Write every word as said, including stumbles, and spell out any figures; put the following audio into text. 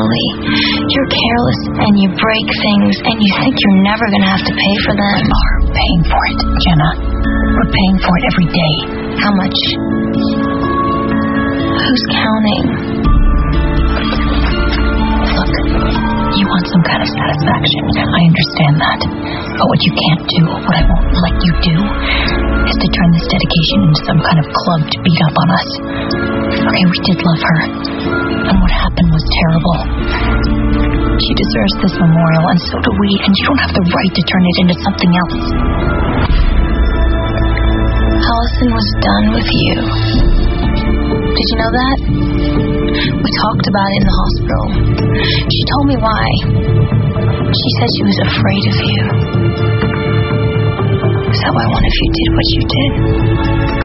Emily. You're careless and you break things and you think you're never going to have to pay for them. We are paying for it, Jenna. We're paying for it every day. How much? Who's counting? Look, you want some kind of satisfaction. I understand that. But what you can't do, what I won't let you do, is to turn this dedication into some kind of club to beat up on us. Okay, we did love her. And what happened was terrible. She deserves this memorial, and so do we, and you don't have the right to turn it into something else. Allison was done with you. Did you know that? We talked about it in the hospital. She told me why. She said she was afraid of you. So I wonder if you did what you did.